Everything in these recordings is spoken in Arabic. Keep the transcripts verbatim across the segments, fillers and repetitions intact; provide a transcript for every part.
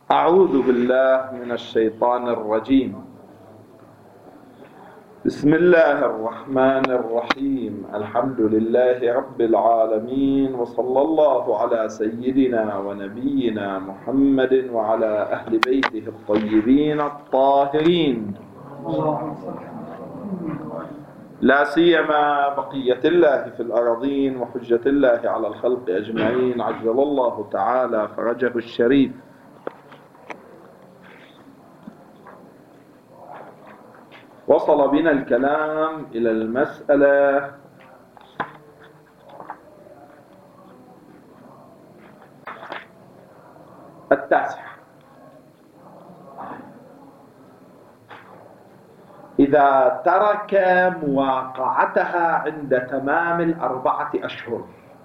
أعوذ بالله من الشيطان الرجيم. بسم الله الرحمن الرحيم. الحمد لله رب العالمين، وصلى الله على سيدنا ونبينا محمد وعلى أهل بيته الطيبين الطاهرين، لا سيما بقية الله في الأراضين وحجة الله على الخلق أجمعين، عجل الله تعالى فرجه الشريف. وصل بنا الكلام إلى المسألة التاسعة. إذا ترك مواقعتها عند تمام الأربعة أشهر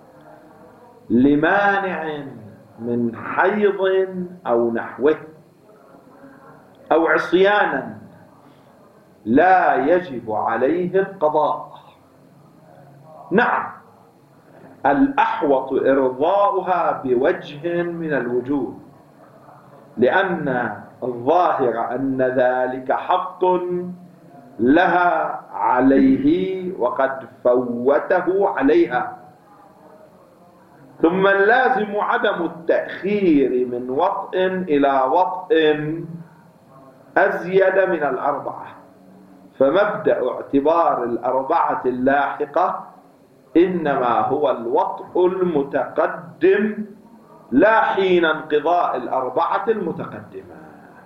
لمانع من حيض أو نحوه أو عصيانا لا يجب عليه القضاء. نعم، الأحوط إرضاؤها بوجه من الوجوه، لأن الظاهر أن ذلك حق لها عليه وقد فوته عليها، ثم اللازم عدم التأخير من وطء إلى وطء أزيد من الأربعة. فمبدأ اعتبار الأربعة اللاحقة إنما هو الوطء المتقدم، لا حين انقضاء الأربعة المتقدمة.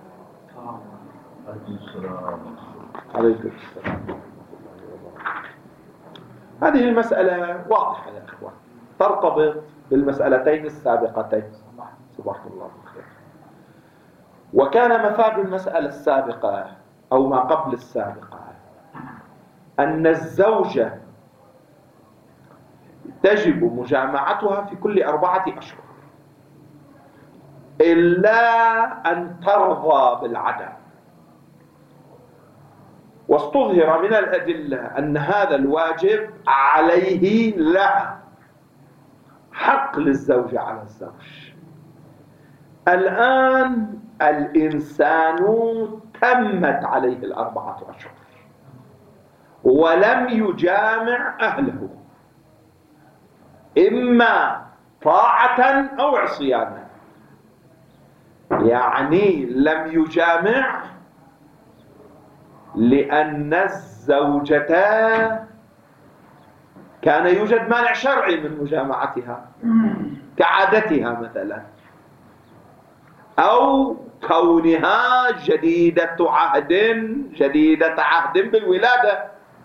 عليكم السلام. هذه المسألة واضحة يا إخوان، ترتبط بالمسألتين السابقتين. صباح الله بالخير. وكان مفاد المسألة السابقة أو ما قبل السابقة أن الزوجة تجب مجامعتها في كل أربعة أشهر إلا أن ترضى بالعدم. واستظهر من الأدلة أن هذا الواجب عليه لها، حق للزوج على الزوج. الآن الإنسان تمت عليه الأربعة أشهر ولم يجامع أهله، إما طاعة أو عصيانا، يعني لم يجامع لأن الزوجة كان يوجد مانع شرعي من مجامعتها كعادتها مثلا، أو كونها جديدة عهد جديدة عهد بالولادة،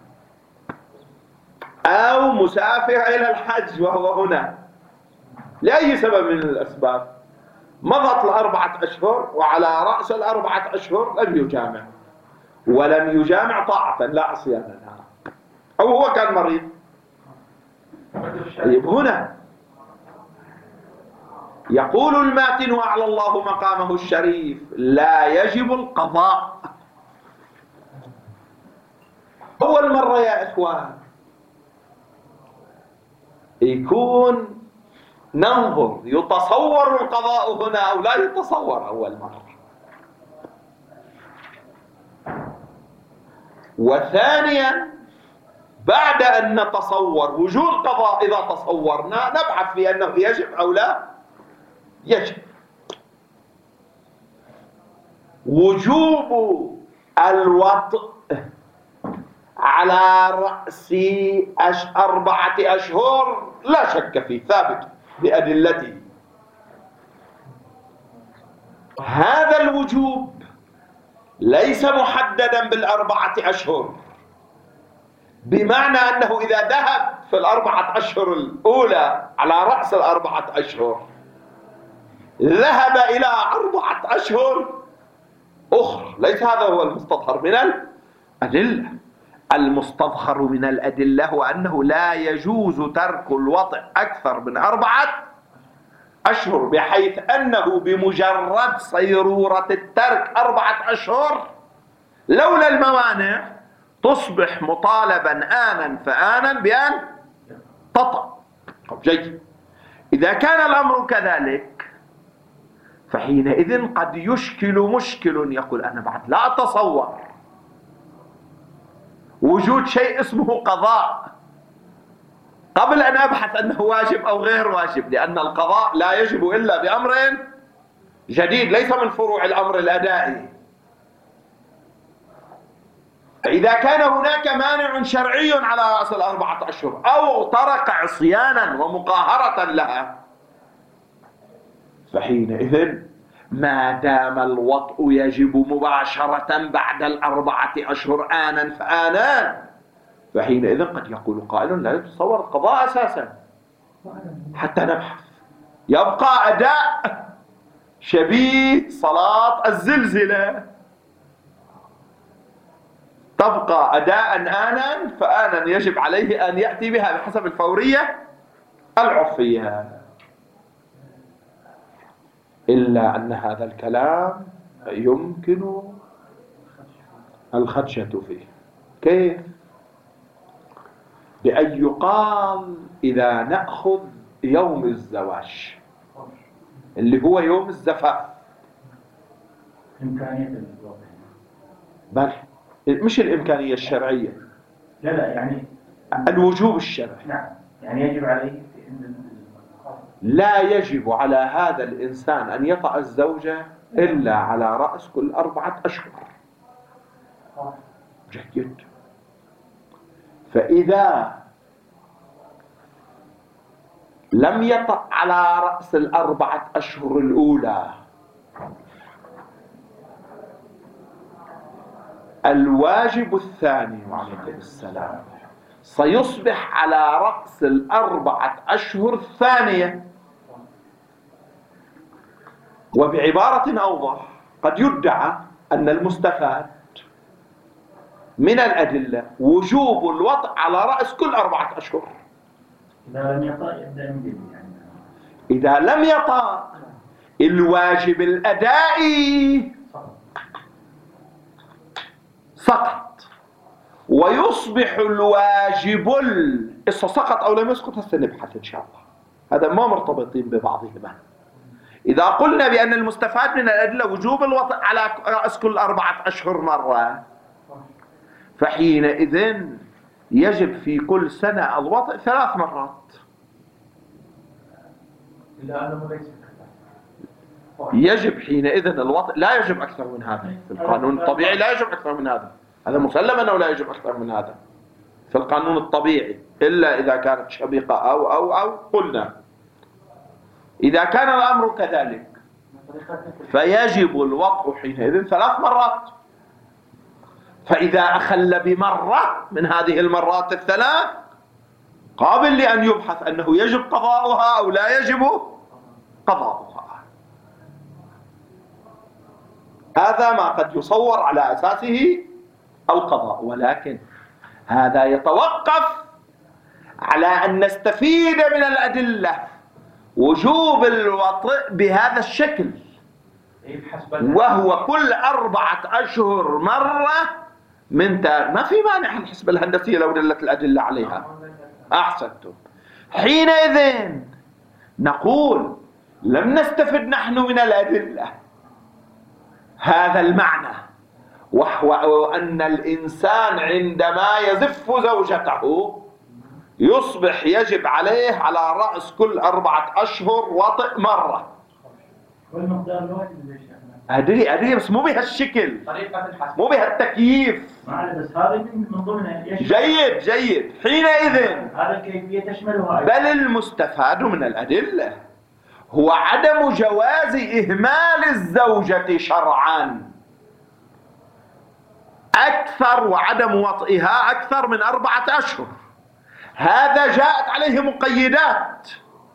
أو مسافر إلى الحج وهو هنا لأي سبب من الأسباب. مضت الأربعة أشهر وعلى رأس الأربعة أشهر لم يجامع، ولم يجامع طاعة لا عصيانا، أو هو كان مريض. طيب هنا يقول الماتن وأعلى الله مقامه الشريف: لا يجب القضاء. أول مرة يا إخوان يكون ننظر يتصور القضاء هنا أو لا يتصور أول مرة. وثانيا بعد أن نتصور وجود قضاء، إذا تصورنا نبحث في أنه يجب أو لا يجب. وجوب الوطء على رأس أربعة أشهر لا شك فيه، ثابت بأدلته. هذا الوجوب ليس محددا بالأربعة أشهر، بمعنى أنه إذا ذهب في الأربعة أشهر الأولى على رأس الأربعة أشهر ذهب إلى أربعة أشهر أخرى، ليس هذا هو المستظهر من الأدلة. المستظهر من الأدلة هو أنه لا يجوز ترك الوطء أكثر من أربعة أشهر، بحيث أنه بمجرد صيرورة الترك أربعة أشهر لولا الموانع تصبح مطالبا آنا فآنا بأن تطأ. جيد. إذا كان الأمر كذلك فحينئذ قد يشكل مشكل يقول أنا بعد لا أتصور وجود شيء اسمه قضاء قبل أن أبحث أنه واجب أو غير واجب، لأن القضاء لا يجب إلا بأمر جديد ليس من فروع الأمر الأدائي. فإذا كان هناك مانع شرعي على رأس الأربعة أشهر أو طرق عصيانا ومقاهرة لها، فحينئذ ما دام الوطء يجب مباشرة بعد الأربعة أشهر آنا فآنان، فحينئذ قد يقول قائل لا يتصور القضاء أساسا حتى نبحث. يبقى أداء شبيه صلاة الزلزلة، تبقى أداء آنا فآنا يجب عليه أن يأتي بها بحسب الفورية العرفية. إلا أن هذا الكلام يمكن الخدشة فيه. كيف؟ بأن يقال إذا نأخذ يوم الزواج اللي هو يوم الزفاف، إمكانية الوضع، بل مش الإمكانية الشرعية، لا لا يعني الوجوب الشرعي. نعم، يعني يجب عليه لا يجب على هذا الإنسان أن يطأ الزوجة إلا على رأس كل أربعة أشهر. جيد. فإذا لم يطأ على رأس الأربعة أشهر الأولى، الواجب الثاني عليه السلام سيصبح على رأس الأربعة أشهر الثانية. وبعبارة أوضح قد يدعى أن المستفاد من الأدلة وجوب الوطء على رأس كل أربعة أشهر. إذا لم يطأ يبدأ من جديد يعني. إذا لم يطأ الواجب الأدائي سقط، ويصبح الواجب ال... سقط أو لم يسقط هسه نبحث إن شاء الله، هذا ما مرتبطين ببعضهما. إذا قلنا بأن المستفاد من الأدلة وجوب الوطء على رأس كل أربعة أشهر مرة، فحينئذ يجب في كل سنة الوطء ثلاث مرات. إلا أنه ليس يجب حينئذ الوطء، لا يجب أكثر من هذا في القانون الطبيعي، لا يجب أكثر من هذا، هذا مسلم أنه لا يجب أكثر من هذا في القانون الطبيعي، إلا إذا كانت شبيقة أو أو أو قلنا إذا كان الأمر كذلك فيجب الوطء حينئذ ثلاث مرات. فإذا أخل بمرة من هذه المرات الثلاث قابل لأن يبحث أنه يجب قضاؤها أو لا يجب قضاؤها. هذا ما قد يصور على أساسه القضاء، ولكن هذا يتوقف على أن نستفيد من الأدلة وجوب الوطء بهذا الشكل، وهو كل أربعة أشهر مرة من تار. ما في مانع الحسبة الهندسية لو دلت الأدلة عليها. أحسنتم. حينئذ نقول لم نستفد نحن من الأدلة هذا المعنى، وهو أن الإنسان عندما يزف زوجته يصبح يجب عليه على رأس كل أربعة أشهر وطئ مرة. والمقدار الواجب ليش أدري أدري بس مو بهالشكل، طريقة الحسب، مو بهالتكييف. ما بس هذا من ضمنها. جيد جيد. حينئذ هذا الكيفية تشملها، بل المستفاد من الأدلة هو عدم جواز إهمال الزوجة شرعا أكثر وعدم وطئها أكثر من أربعة أشهر. هذا جاءت عليه مقيدات،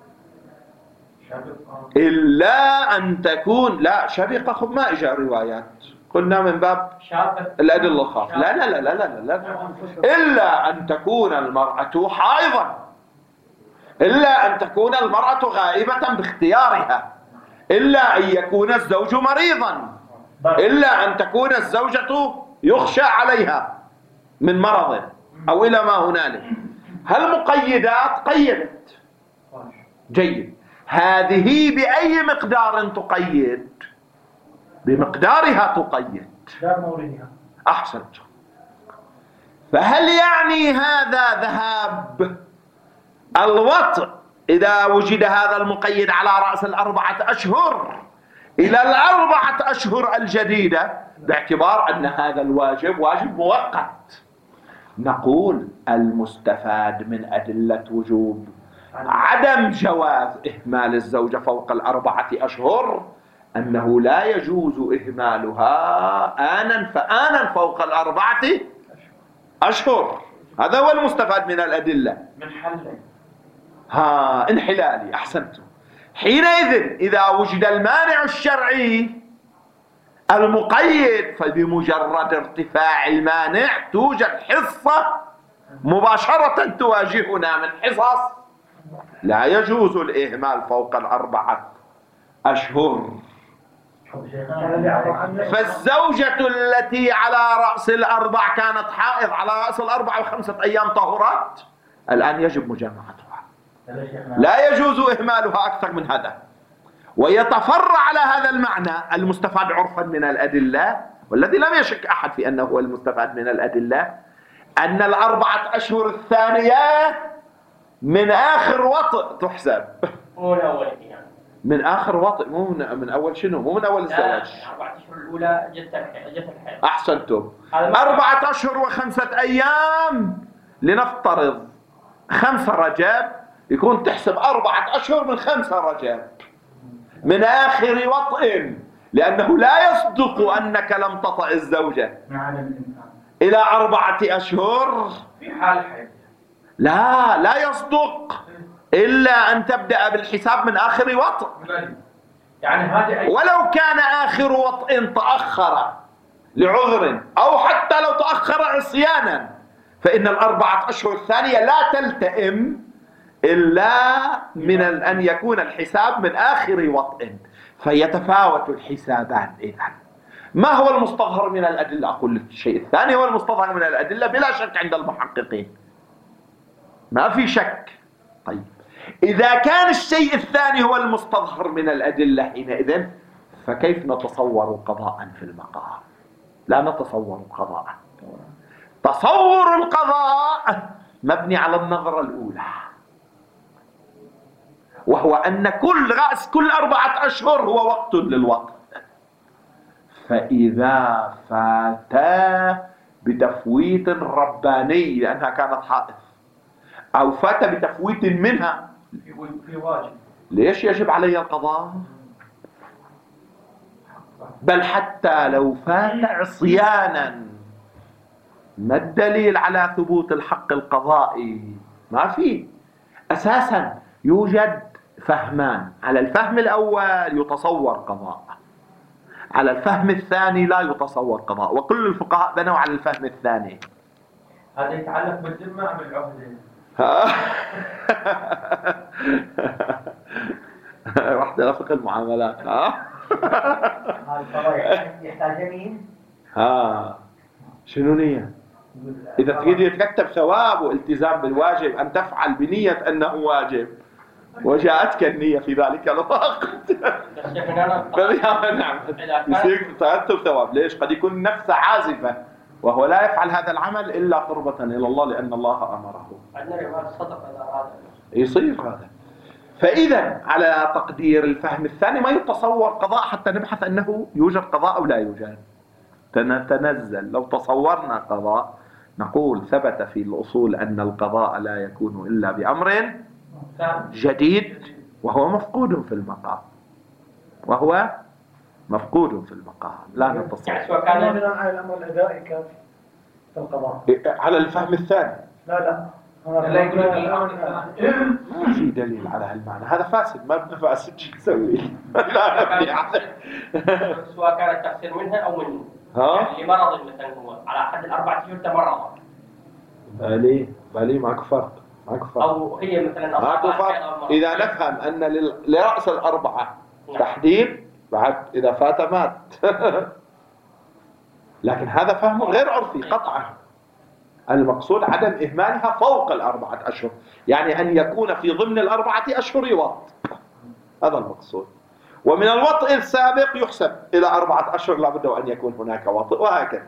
إلا أن تكون لا شبيقة. خب ما إجا روايات، قلنا من باب الأدلة الخاصة. لا لا لا لا لا لا إلا أن تكون المرأة حائضا، إلا أن تكون المرأة غائبة باختيارها، إلا أن يكون الزوج مريضا، إلا أن تكون الزوجة يخشى عليها من مرض أو إلى ما هنالك. هالمقيدات قيدت. جيد. هذه بأي مقدار تقيد؟ بمقدارها تقيد. مقدار موردها. أحسنت. فهل يعني هذا ذهاب الوطء إذا وجد هذا المقيد على رأس الأربعة أشهر إلى الأربعة أشهر الجديدة باعتبار أن هذا الواجب واجب مؤقت؟ نقول المستفاد من أدلة وجوب عدم جواز إهمال الزوجة فوق الأربعة أشهر أنه لا يجوز إهمالها آنا فآنا فوق الأربعة أشهر. هذا هو المستفاد من الأدلة. من حل ها انحلالي. أحسنتم. حينئذ إذا وجد المانع الشرعي المقيد فبمجرد ارتفاع المانع توجد حصة مباشرة تواجهنا من حصص لا يجوز الإهمال فوق الأربعة أشهر. فالزوجة التي على رأس الأربع كانت حائض على رأس الأربع وخمسة أيام طهرت الآن يجب مجامعتها، لا يجوز إهمالها أكثر من هذا. ويتفرع على هذا المعنى المستفاد عرفا من الأدلة، والذي لم يشك أحد في أنه هو المستفاد من الأدلة، أن الأربعة أشهر الثانية من آخر وطء تحسب. مو من أول يعني. من آخر وطء، مو من, من أول شنو؟ مو من أول الزواج. الأربعة أشهر الأولى جت جت الحيض. أحسنتم. أربعة أشهر وخمسة أيام، لنفترض خمسة رجب، يكون تحسب أربعة أشهر من خمسة رجب من آخر وطء، لأنه لا يصدق أنك لم تطأ الزوجة إلى أربعة أشهر في حال حيض. لا لا يصدق إلا أن تبدأ بالحساب من آخر وطء. يعني هذه أي... ولو كان آخر وطء تأخر لعذر أو حتى لو تأخر عصيانا فإن الأربعة أشهر الثانية لا تلتئم إلا من أن يكون الحساب من آخر وطء، فيتفاوت الحسابان. إذن ما هو المستظهر من الأدلة؟ أقول لك الشيء الثاني هو المستظهر من الأدلة بلا شك عند المحققين، ما في شك. طيب إذا كان الشيء الثاني هو المستظهر من الأدلة حينئذ فكيف نتصور قضاء في المقام؟ لا نتصور قضاء. تصور القضاء مبني على النظرة الأولى، وهو أن كل رأس كل أربعة أشهر هو وقت للوطء، فإذا فات بتفويت رباني لأنها كانت حائض أو فات بتفويت منها في واجب، ليش يجب علي القضاء؟ بل حتى لو فات عصيانا ما الدليل على ثبوت الحق القضائي؟ ما في. أساسا يوجد فهمان، على الفهم الأول يتصور قضاء، على الفهم الثاني لا يتصور قضاء، وكل الفقهاء بنوا على الفهم الثاني. هذا يتعلق بالذمة أم بالعهد؟ رحت إلى فقه المعاملات. ها هذا القضاء يحتاج يمين. ها شنو نية؟ إذا تريد يترتب ثواب والتزام بالواجب أن تفعل بنية أنه واجب وجاءتك النية في ذلك الوقت فبها نعم يصير ترتب ثواب. ليش؟ قد يكون نفسه عازفة وهو لا يفعل هذا العمل إلا قربة إلى الله لأن الله أمره. يصير هذا. فإذا على تقدير الفهم الثاني ما يتصور قضاء حتى نبحث أنه يوجد قضاء أو لا يوجد. تنزل لو تصورنا قضاء نقول ثبت في الأصول أن القضاء لا يكون إلا بأمر جديد وهو مفقود في المقام، وهو مفقود في المقام لا نتصور. يعني سواء كان بناء على الأمر الأدائي كافي في القضاء على الفهم الثاني. لا لا لا يقول لك ما في دليل على هالمعنى، هذا فاسد. ما بدنا فاسد شو نسوي؟ لا نبني عليه. سواء كان التقصير منها أو منه. ها؟ يعني لمرض مثلا هو على أحد الأربعة شهور تمرض. بالي بالي ماكو فرق، ماكو فرق. أو هي مثلا ماكو فرق. إذا نفهم أن لرأس الأربعة تحديد بعد إذا فات مات. لكن هذا فهم غير عرفي قطعا. المقصود عدم إهمالها فوق الأربعة أشهر، يعني أن يكون في ضمن الأربعة أشهر يوط هذا المقصود. ومن الوطء السابق يحسب إلى أربعة أشهر لابد أن يكون هناك وطء، وهكذا.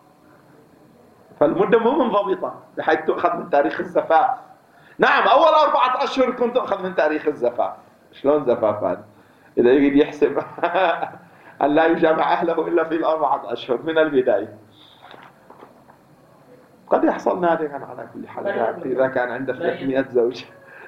فالمدة مو منضبطة بحيث تؤخذ من تاريخ الزفاف. نعم أول أربعة أشهر كنت تؤخذ من تاريخ الزفاف. شلون زفاف هذا؟ إذا يريد يحسب أن لا يجامع أهله إلا في الأربعة أشهر من البداية. قد يحصل نادرا على كل حال إذا كان عنده ثلاثمئة زوج.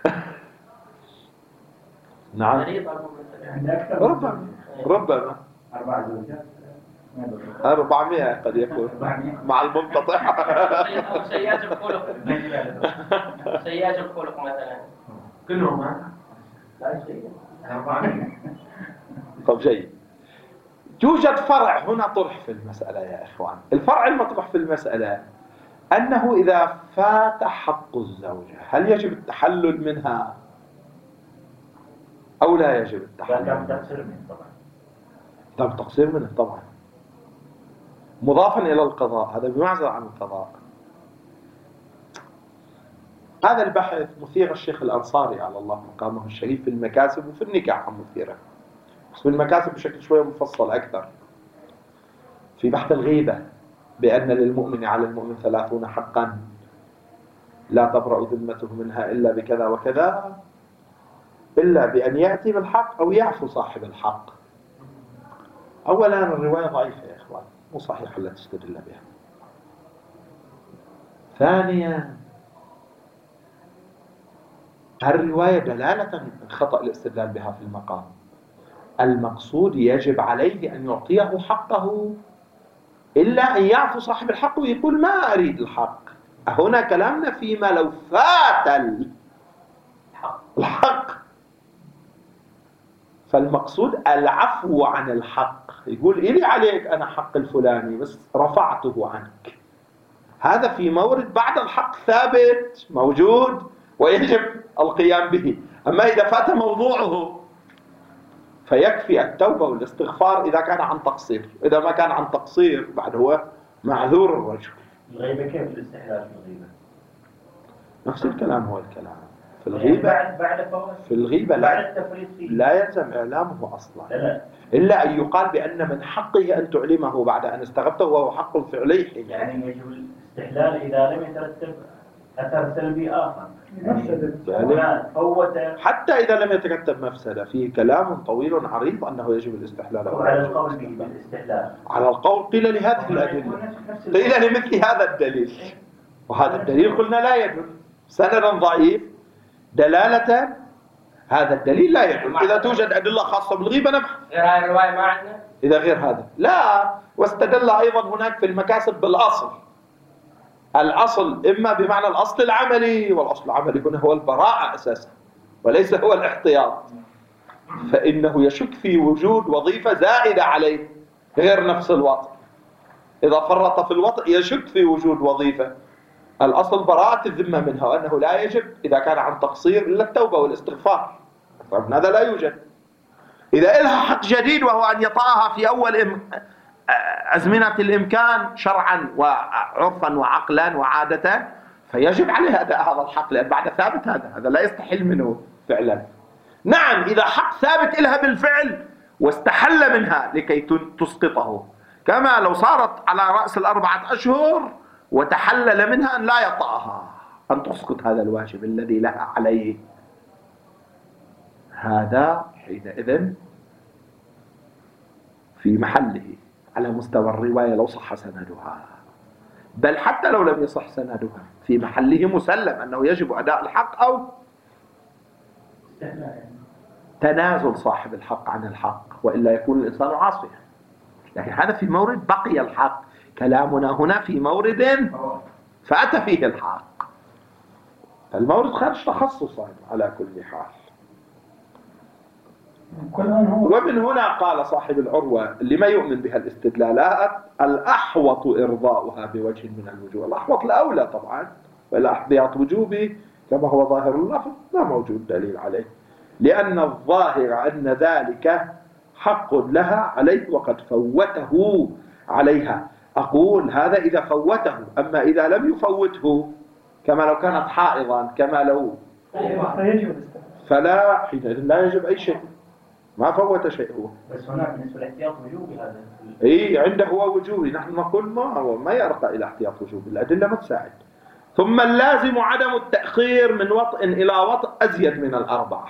نعم ربما ربما أربع زوجات أربعمائة قد يكون مع المنقطع. سيئات الخلق سيئات الخلق مثلا كلهم لا شيء أربعمائة. طب جيد. يوجد فرع هنا طرح في المسألة يا إخوان. الفرع المطروح في المسألة أنه إذا فات حق الزوجة هل يجب التحلل منها أو لا يجب التحلل؟ كان تقصير منه طبعا. طب تقصير منه طبعا مضافا إلى القضاء، هذا بمعزل عن القضاء. هذا البحث مثير الشيخ الأنصاري على الله مقامه الشريف في المكاسب وفي النكاح مثيره، بس في المكاسب بشكل شوية مفصل أكثر. في بحث الغيبة بأن للمؤمن على المؤمن ثلاثون حقا لا تبرأ ذمته منها إلا بكذا وكذا، إلا بأن يأتي بالحق أو يعفو صاحب الحق. أولا الرواية ضعيفة يا إخوان، مو صحيحة لا تستدل بها. ثانيا الرواية دلالة خطأ الاستدلال بها في المقام. المقصود يجب عليه أن يعطيه حقه إلا أن يعفو صاحب الحق ويقول ما أريد الحق. هنا كلامنا فيما لو فات الحق، فالمقصود العفو عن الحق. يقول إلي عليك أنا حق الفلاني بس رفعته عنك. هذا في مورد بعد الحق ثابت موجود ويجب القيام به. أما إذا فات موضوعه فيكفي التوبة والاستغفار إذا كان عن تقصير. إذا ما كان عن تقصير بعد هو معذور الرجل. الغيبة كيف الاستحلال في الغيبة؟ نفس الكلام هو الكلام في الغيبة. بعد بعد فوز في الغيبة بعد لا, التفريط فيه لا يلزم إعلامه أصلا، لا لا. إلا أن يقال بأن من حقه أن تعلمه بعد أن استغبته وهو حق فعلي. يعني يجب الاستحلال إذا لم يترتب أثر سلبي آخر. يعني فوت حتى إذا لم يترتب مفسدة فيه كلام طويل عريض أنه يجب الاستحلال. على القول بالاستحلال على القول قيل لهذه الأدلة، قيل لمثل هذا الدليل، وهذا الدليل قلنا لا يدل سندا ضعيف دلالة. هذا الدليل لا يدل. إذا توجد أدلة خاصة بالغيبة نبحث. غير هاي الرواية ما عندنا. إذا غير هذا لا. واستدل أيضا هناك في المكاسب بالأصل. الأصل إما بمعنى الأصل العملي، والأصل العملي هنا هو البراءة أساسا وليس هو الاحتياط، فإنه يشك في وجود وظيفة زائدة عليه غير نفس الوطء. إذا فرط في الوطء يشك في وجود وظيفة. الأصل براءة الذمة منها، وأنه لا يجب إذا كان عن تقصير إلا التوبة والاستغفار. طبعا هذا لا يوجد. إذا إلها حق جديد وهو أن يطأها في أول إم... أزمنة الإمكان شرعا وعرفا وعقلا وعادة، فيجب عليه أداء هذا الحق، لأن بعد ثابت هذا هذا لا يستحل منه فعلا. نعم إذا حق ثابت إلها بالفعل واستحل منها لكي تسقطه، كما لو صارت على رأس الأربعة أشهر وتحلل منها أن لا يطأها، أن تسقط هذا الواجب الذي لها عليه. هذا حينئذ في محله على مستوى الرواية لو صح سندها، بل حتى لو لم يصح سندها في محله مسلم أنه يجب أداء الحق أو تنازل صاحب الحق عن الحق، وإلا يكون الإنسان عاصيا. لكن هذا في مورد بقي الحق. كلامنا هنا في مورد فأتى فيه الحق. المورد خارج تخصصا على كل حال. ومن هنا قال صاحب العروة لما يؤمن بها الاستدلالات: الأحوط إرضاؤها بوجه من الوجوه. الأحوط الأولى طبعا، ولا احتياط وجوبي كما هو ظاهر اللفظ لا موجود دليل عليه، لأن الظاهر أن ذلك حق لها عليه وقد فوته عليها. أقول هذا إذا فوته، أما إذا لم يفوته كما لو كانت حائضا، كما لو فلا حينئذ لا يجب أي شيء. ما فوت شيء هو. بس هنا بالنسبة للاحتياط وجوبي هذا. اي عنده هو وجوبي، نحن نقول ما هو ما يرقى الى احتياط وجوبي، الادله ما تساعد. ثم اللازم عدم التاخير من وطء الى وطء ازيد من الاربعه.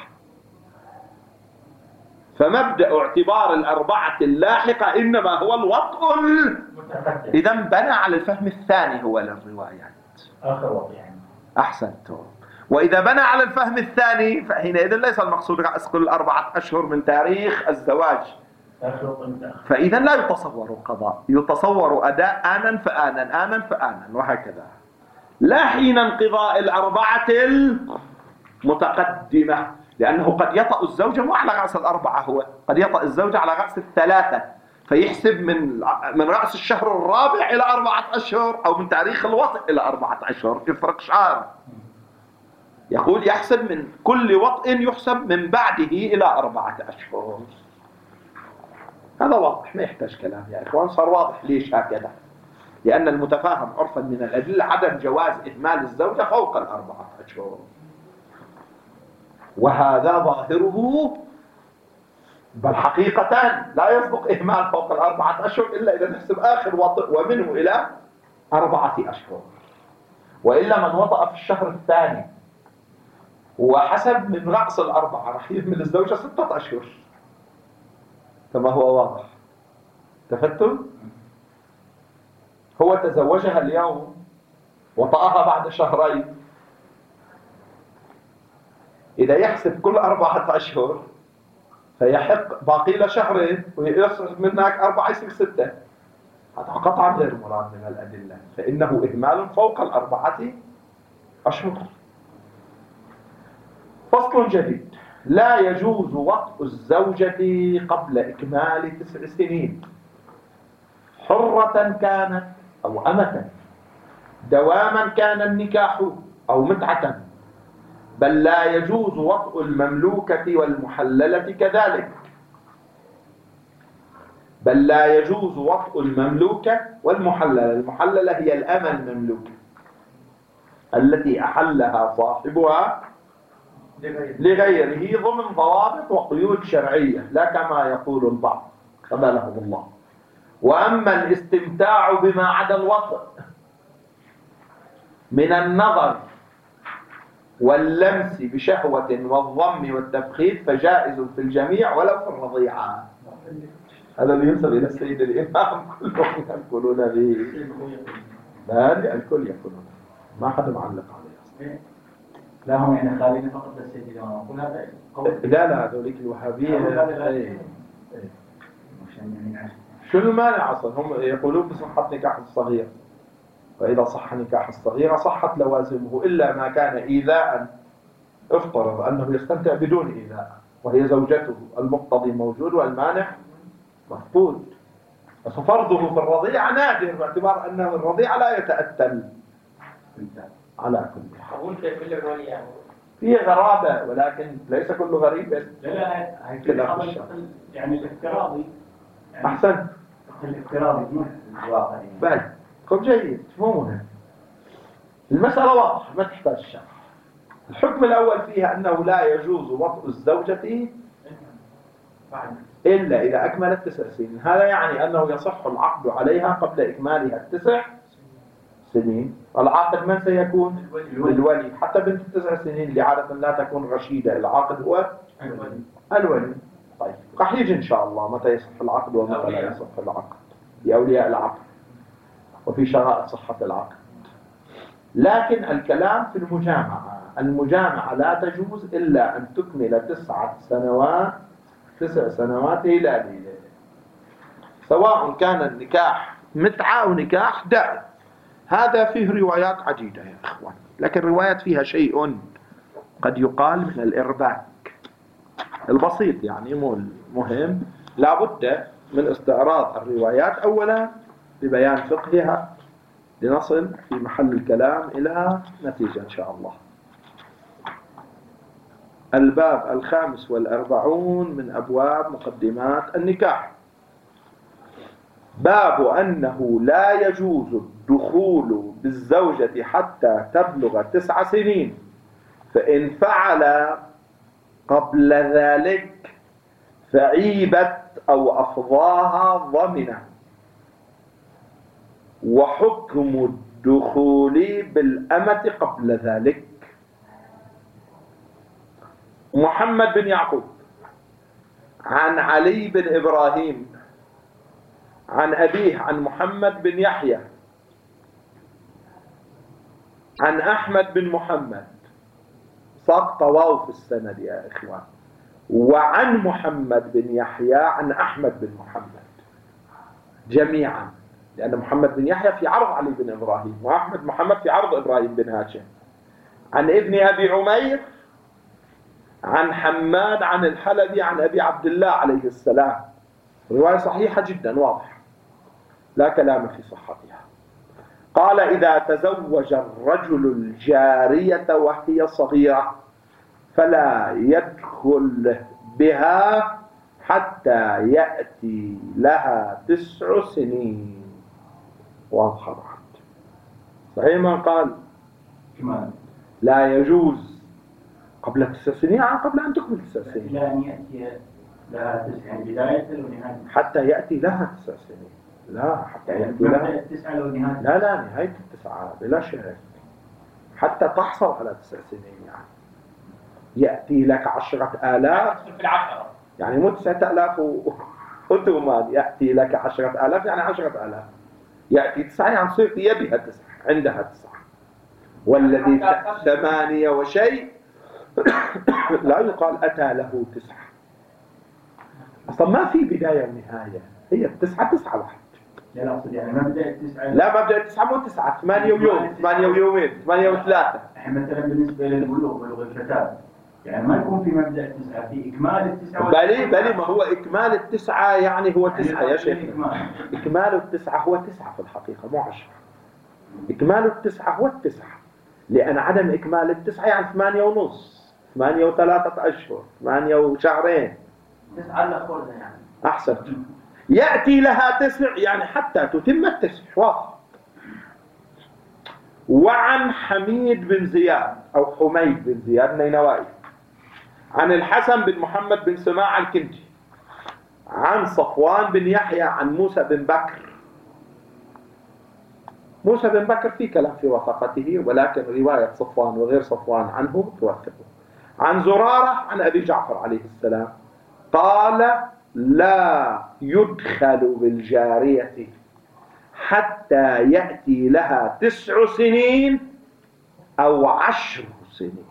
فمبدا اعتبار الاربعه اللاحقه انما هو الوطء المتقدم. اذا بنى على الفهم الثاني هو للروايات. اخر وطء يعني. احسنتم. وإذا بنى على الفهم الثاني فحينئذ ليس المقصود رأس كل أربعة أشهر من تاريخ الزواج، فإذا لا يتصور القضاء، يتصور أداء آنا فآنا آنا فآنا وهكذا، لا حين انقضاء الأربعة المتقدمة، لأنه قد يطأ الزوجة مو على رأس الأربعة، هو قد يطأ الزوجة على رأس الثلاثة، فيحسب من من رأس الشهر الرابع إلى أربعة أشهر، أو من تاريخ الوطء إلى أربعة أشهر، يفرق شهر. يقول يحسب من كل وطء يحسب من بعده إلى أربعة أشهر. هذا واضح ما يحتاج كلام يا إخوان، صار واضح ليش هكذا، لأن المتفاهم عرفا من الأدلة عدم جواز إهمال الزوجة فوق الأربعة أشهر، وهذا ظاهره، بل حقيقة لا يصدق إهمال فوق الأربعة أشهر إلا إذا نحسب آخر وطء ومنه إلى أربعة أشهر، وإلا من وطأ في الشهر الثاني وحسب من رأس الأربعة راح يهمل الزوجة ستة أشهر كما هو واضح. تفتم؟ هو تزوجها اليوم وطأها بعد شهرين، إذا يحسب كل أربعة أشهر فيحق باقي له شهرين ويصرف منك أربعة يصير ستة، هذا قطعا غير مراد من الأدلة، فإنه إهمال فوق الأربعة أشهر. فصل جديد: لا يجوز وطء الزوجة قبل إكمال تسع سنين، حرة كانت أو أمة، دواما كان النكاح أو متعة، بل لا يجوز وطء المملوكة والمحللة كذلك، بل لا يجوز وطء المملوكة والمحللة. المحللة هي الأمة المملوكة التي أحلها صاحبها لغيره ضمن ضوابط وقيود شرعية، لا كما يقول البعض قبلهم الله. وأما الاستمتاع بما عدا الوطء من النظر واللمس بشهوة والضم والتفخيذ فجائز في الجميع ولو في الرضيعة. هذا اللي ينسب إلى السيد الإمام كلهم يقولون به، لا الكل يقولون، ما حد معلق عليه. لا هم يعني خالين فقط السيد الإمام، أقول هذا لا لا هذوليك الوهابية ايه. شو المانع أصلا؟ هم يقولون بصحة نكاح الصغير، فإذا صح نكاح الصغير صحت لوازمه إلا ما كان إيذاء، افترض أنه يستمتع بدون إيذاء وهي زوجته، المقتضي موجود والمانع مفقود، بس فرضه في الرضيعة نادر باعتبار أنه الرضيعة لا يتأتى على كل حال. أقول في كل الولي يعني فيه غرابة ولكن ليس كل غريب. لا لا هي يعني الافتراضي يعني أحسن الافتراضي مو الواقعي. بل طب جيد، مو مهم، المسألة واضحة ما تحتاج شرح. الحكم الأول فيها أنه لا يجوز وطء الزوجة إلا إذا أكملت تسع سنين، هذا يعني أنه يصح العقد عليها قبل إكمالها التسع سنين. العاقد من سيكون؟ الولي. الولي حتى بنت التسع سنين اللي عادة لا تكون رشيدة، العاقد هو الولي. الولي. طيب راح يجي إن شاء الله متى يصح العقد ومتى لا يصح العقد لأولياء العقد وفي شرائط صحة العقد. لكن الكلام في المجامعة، المجامعة لا تجوز إلا أن تكمل تسعة سنوات تسع سنوات هلالية، سواء كان النكاح متعة أو نكاح دائم. هذا فيه روايات عديدة يا إخوان، لكن روايات فيها شيء قد يقال من الإرباك البسيط، يعني مو المهم. لا بد من استعراض الروايات أولا لبيان فقهها لنصل في محل الكلام إلى نتيجة إن شاء الله. الباب الخامس والأربعون من أبواب مقدمات النكاح، باب أنه لا يجوز الدخول بالزوجة حتى تبلغ تسع سنين، فإن فعل قبل ذلك فعيبت أو أفضاها ضمنه. وحكم الدخول بالأمة قبل ذلك. محمد بن يعقوب عن علي بن إبراهيم عن أبيه عن محمد بن يحيى عن أحمد بن محمد، سقط واو في السند يا إخوان، وعن محمد بن يحيى عن أحمد بن محمد جميعا، لأن محمد بن يحيى في عرض علي بن إبراهيم وأحمد محمد في عرض إبراهيم بن هاشم. عن ابن أبي عمير عن حماد عن الحلبي عن أبي عبد الله عليه السلام. رواية صحيحة جدا واضحة لا كلام في صحتها. قال: إذا تزوج الرجل الجارية وهي صغيرة فلا يدخل بها حتى يأتي لها تسع سنين. واضحة بعد. صحيح ما قال لا يجوز قبل تسع سنين عن قبل أن تكمل تسع سنين، إلى أن يأتي لها تسع، يعني بداية ونهاية. حتى يأتي لها تسع سنين. لا حتى يعني يأتي لها التسعة ونهاية. لا لا نهاية التسعة بلا شك، حتى تحصل على تسع سنين. يعني يأتي لك عشرة آلاف في العشرة، يعني مو تسعة آلاف وثمان، يأتي لك عشرة آلاف يعني عشرة آلاف. يأتي تسعة يعني صير في يدها تسعة، عندها تسعة. والذي ثمانية وشيء لا يقال أتى له تسعة. أصلا ما في بداية ونهاية، هي التسعة تسعة واحد. لا أقصد يعني مبدأ التسعة. لا مبدأ التسعة مو تسعة، ثمانية ويوم، ثمانية ويومين، ثمانية وثلاثة. احنا مثلا بالنسبة للبلوغ بلوغ الفتاة، يعني ما يكون في مبدأ التسعة، في إكمال التسعة. بلي بلي ما هو إكمال التسعة يعني هو تسعة يا شيخ. إكمال التسعة هو تسعة في الحقيقة مو عشرة. إكمال التسعة هو التسعة، لأن عدم إكمال التسعة يعني ثمانية ونص، ثمانية وثلاثة أشهر، ثمانية وشهرين. تسعة لأخذها يعني. أحسنت. يأتي لها تسع يعني حتى تتم التسع. واضح. وعن حميد بن زياد أو حميد بن زياد نينوائي عن الحسن بن محمد بن سماع الكندي عن صفوان بن يحيى عن موسى بن بكر. موسى بن بكر في كلام في وثقته، ولكن رواية صفوان وغير صفوان عنه توثقه. عن زرارة عن أبي جعفر عليه السلام قال: لا يدخل بالجارية حتى يأتي لها تسع سنين أو عشر سنين.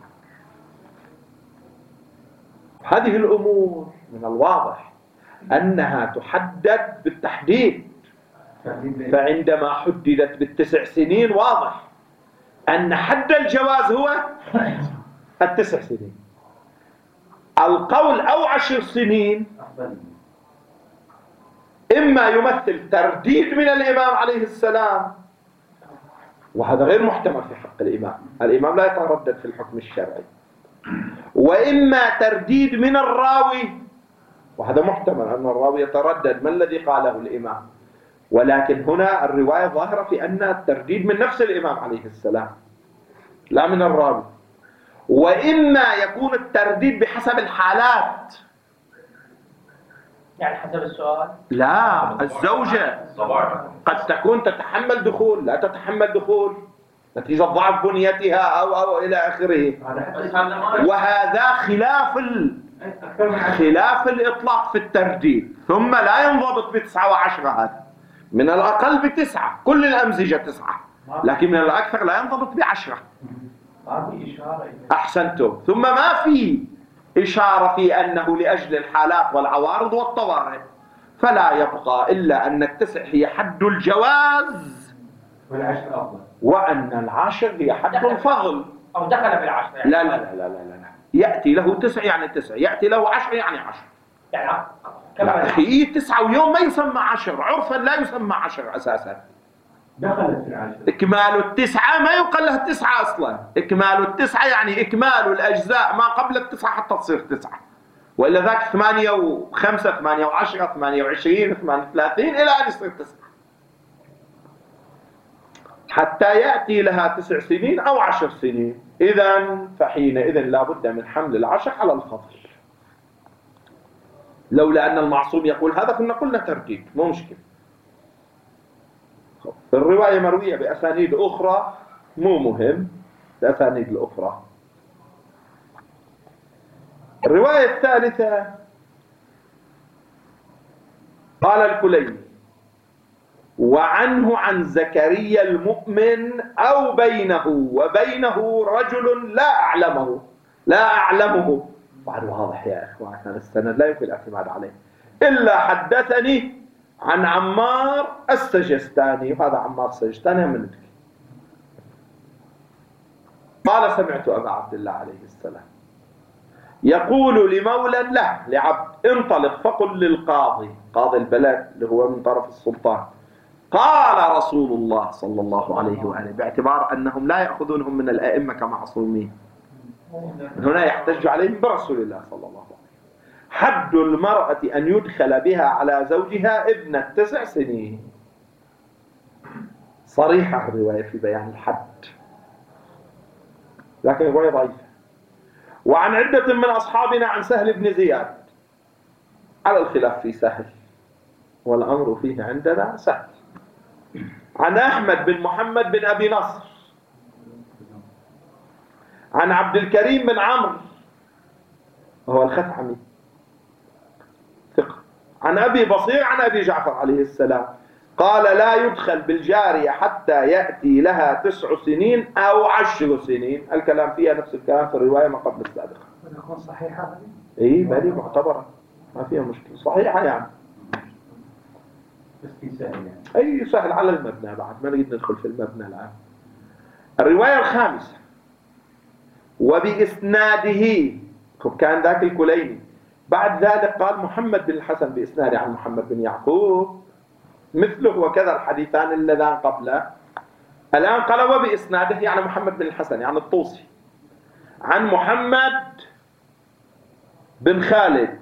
هذه الأمور من الواضح أنها تحدد بالتحديد، فعندما حددت بالتسع سنين واضح أن حد الجواز هو التسع سنين. القول أو عشر سنين إما يمثل ترديد من الإمام عليه السلام، وهذا غير محتمل في حق الإمام، الإمام لا يتردد في الحكم الشرعي، وإما ترديد من الراوي، وهذا محتمل أن الراوي يتردد ما الذي قاله الإمام، ولكن هنا الرواية ظاهرة في أن الترديد من نفس الإمام عليه السلام لا من الراوي. وإما يكون الترديد بحسب الحالات، يعني حسب السؤال. لا الزوجة قد تكون تتحمل دخول، لا تتحمل دخول نتيجة ضعف بنيتها أو أو إلى آخره. وهذا خلاف ال... خلاف الإطلاق في الترديد. ثم لا ينضبط بتسعة وعشرة، هذا من الأقل بتسعة، كل الأمزجة تسعة، لكن من الأكثر لا ينضبط بعشرة. أحسنتم. ثم ما في إشارة في أنه لأجل الحالات والعوارض والطوارئ، فلا يبقى إلا أن التسع هي حد الجواز والعشر أفضل، وأن العشر هي حد الفضل. أو دخل بالعشر يعني. لا لا لا لا لا لا يأتي له تسع يعني تسع، يأتي له عشر يعني عشر. يعني لا أخي تسعة ويوم ما يسمى عشر، عرفا لا يسمى عشر أساسا. دخلت في العشر. إكمال التسعة ما يقال لها تسعة أصلا. إكمال التسعة يعني إكمال الأجزاء ما قبل التسعة حتى تصير تسعة، وإلا ذاك ثمانية وخمسة، ثمانية وعشرة، ثمانية وعشرين، ثمانية وثلاثين إلى أن يصير تسعة، حتى يأتي لها تسع سنين أو عشر سنين. إذن فحينئذ لا بد من حمل العشر على الفضل. لولا أن المعصوم يقول هذا كنا قلنا تركيك، مو مشكلة. الرواية مروية بأسانيد أخرى، مو مهم الأسانيد الأخرى. الرواية الثالثة قال الكليني: وعنه عن زكريا المؤمن أو بينه وبينه رجل لا أعلمه لا أعلمه بعد واضح يا إخوان، هذا السند لا يمكن الاعتماد عليه، إلا حدثني عن عمار السجستاني، وهذا عمار السجستاني من ذلك. قال: سمعت أبا عبد الله عليه السلام يقول لمولى له لعبد: انطلق فقل للقاضي، قاضي البلد اللي هو من طرف السلطان، قال رسول الله صلى الله عليه وآله، باعتبار أنهم لا يأخذونهم من الأئمة كمعصومين، من هنا يحتج عليهم برسول الله صلى الله عليه وسلم: حد المرأة أن يدخل بها على زوجها ابنة تسع سنين. صريحة الرواية في بيان الحد، لكن الرواية ضعيفة. وعن عدة من أصحابنا عن سهل بن زياد، على الخلاف في سهل، والأمر فيه عندنا سهل. عن أحمد بن محمد بن أبي نصر، عن عبد الكريم بن عمرو وهو الخثعمي ثقة، عن أبي بصير عن أبي جعفر عليه السلام قال: لا يدخل بالجارية حتى يأتي لها تسع سنين أو عشر سنين. الكلام فيها نفس الكلام في الرواية ما قبل السابقة. تكون صحيحة هذه؟ إيه هذه معتبرة، ما فيها مشكلة، صحيحة يعني. بس في سهل يعني. أي سهل على المبنى بعد، ما نريد ندخل في المبنى الآن. الرواية الخامسة: وبإسناده، كان ذاك الكليني، بعد ذلك قال محمد بن الحسن بإسناده عن محمد بن يعقوب مثله، وكذا الحديثان اللذان قبله. الآن قال وبإسناده يعني محمد بن الحسن يعني الطوسي، عن محمد بن خالد،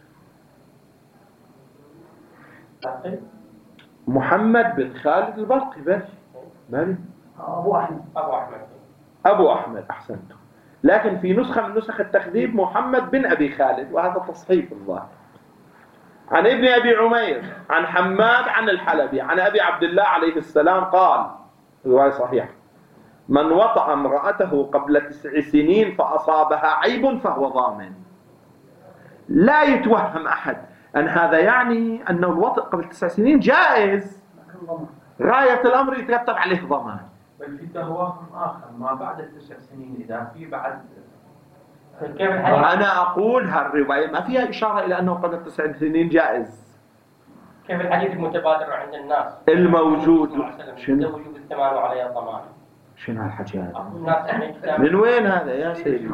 محمد بن خالد البرقي، بل بل أبو أحمد أبو أحمد أبو أحمد أحسنتم. لكن في نسخة من نسخ التخذيب محمد بن أبي خالد، وهذا تصحيف الظاهر. عن ابن أبي عمير عن حماد عن الحلبي عن أبي عبد الله عليه السلام قال، رواية صحيحة: من وطأ امرأته قبل تسع سنين فأصابها عيب فهو ضامن. لا يتوهم أحد أن هذا يعني أن الوطأ قبل تسع سنين جائز، غاية الأمر يترتب عليه ضمان. بل في توهم آخر ما بعد التسع سنين، إذا في بعد كيف الحديث؟ أنا أقول هالرواية ما فيها إشارة إلى أنه قبل تسع سنين جائز. كيف الحديث المتبادر عند الناس الموجود شنو؟ وجوب الثمان وعليه الضمان. شنو هالحكي هذا؟ الناس يعني من وين هذا يا سيدي؟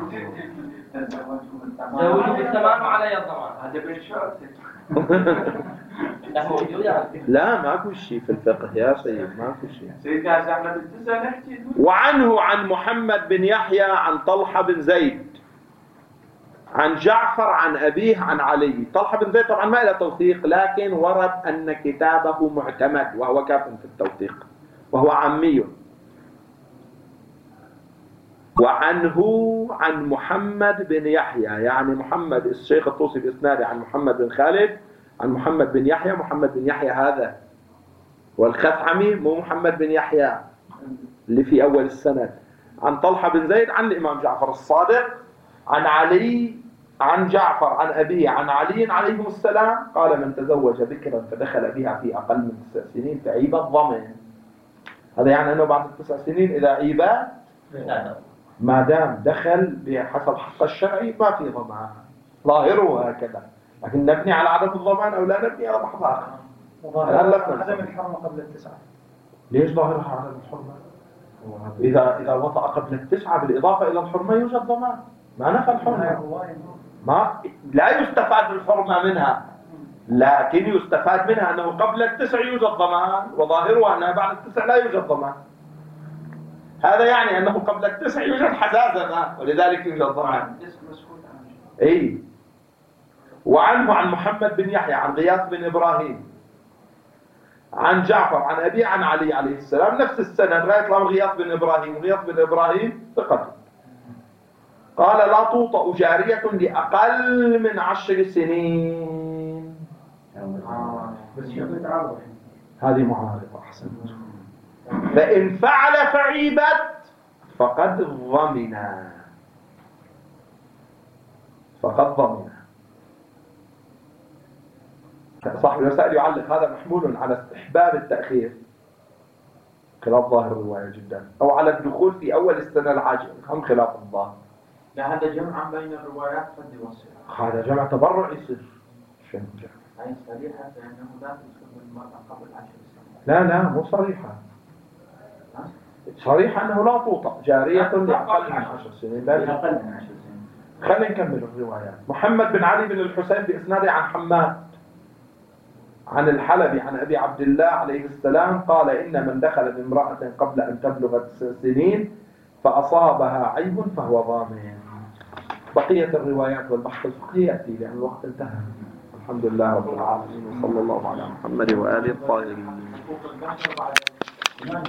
وجوب الثمان وعليه الضمان. هذا بالشرط. ده موجود يعني. لا ماكو شيء في الفقه يا سيدي، ماكو شيء. سيدنا زعما بالتسع نحكي. وعنه عن محمد بن يحيى عن طلحة بن زيد عن جعفر عن أبيه عن علي. طلحة بن زيد طبعا ما له توثيق، لكن ورد أن كتابه معتمد وهو كاف في التوثيق وهو عامي. وعنه عن محمد بن يحيى يعني محمد الشيخ الطوسي بإسناده عن محمد بن خالد عن محمد بن يحيى. محمد بن يحيى هذا والخثعمي، مو محمد بن يحيى اللي في أول السند. عن طلحة بن زيد عن الإمام جعفر الصادق عن علي عن جعفر عن أبيه عن علي عليهم السلام قال: من تزوج بكرا فدخل بها في أقل من تسع سنين فعيب الضمن. هذا يعني أنه بعد التسع سنين إذا عيبات ما دام دخل بحسب حق الشرعي ما في ضمان، ظاهره هكذا، لكن نبني على عدم الضمان أو لا نبني على بحث آخر. عدم الحرمة قبل التسعة. ليش ظاهرها عدم الحرمة؟ إذا إذا وطأ قبل التسعة بالإضافة إلى الحرمة يوجد ضمان، ما نفى الحرمة، ما لا يستفاد الحرمة منها، لكن يستفاد منها أنه قبل التسع يوجد ضمان، وظاهرها أنها بعد التسع لا يوجد ضمان. هذا يعني أنه قبل التسع يوجد حزازة، ولذلك يوجد ضمان. أي. وعنه عن محمد بن يحيى عن غياث بن إبراهيم عن جعفر عن أبي عن علي عليه السلام نفس السنة، غاية الأمر غياث بن إبراهيم. غياث بن إبراهيم ثقة. قال: لا توطأ جارية لأقل من عشر سنين بس شكل تعارض. هذه معارضة. أحسنت. فإن فعل فعيبت فقد ضمن، فقد ضمن. صاحب الوسائل يعلق هذا محمول على استحباب التأخير خلاف ظاهر الرواية جدا، أو على الدخول في أول السنة العاشرة هم خلاف الظاهر. لا هذا جمعا بين الروايات قد يوصل. هذا جمع تبرع يصير. شنو جمع؟ أي صريحة بأنه لا تدخل المرأة قبل عشر سنوات. لا لا مو صريحة. صريحة أنه لا توطأ جارية لأقل من عشر سنين. أقل من عشر سنين. خلينا نكمل الروايات. محمد بن علي بن الحسين بإسناده عن حماد عن الحلبي عن أبي عبد الله عليه السلام قال إن من دخل بامرأة قبل أن تبلغ تسع سنين فأصابها عيب فهو ضامن. بقية الروايات والبحث الفقهي يأتي لأن الوقت انتهى. الحمد لله رب العالمين وصلى الله على محمد وآله الطاهرين.